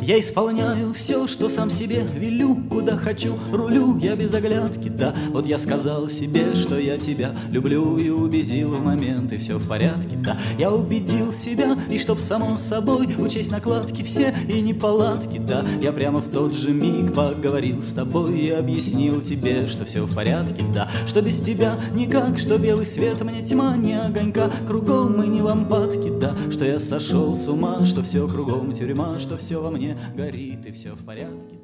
Я исполняю все, что сам себе велю, куда хочу, рулю я без оглядки, да. Вот я сказал себе, что я тебя люблю, и убедил в момент, и все в порядке, да. Я убедил себя, и чтоб само собой учесть накладки все и неполадки, да. Я прямо в тот же миг поговорил с тобой и объяснил тебе, что все в порядке, да. Что без тебя никак, что белый свет мне тьма, не огонька кругом и не лампадки, да. Что я сошел с ума, что все кругом тюрьма, что все во мне горит и все в порядке.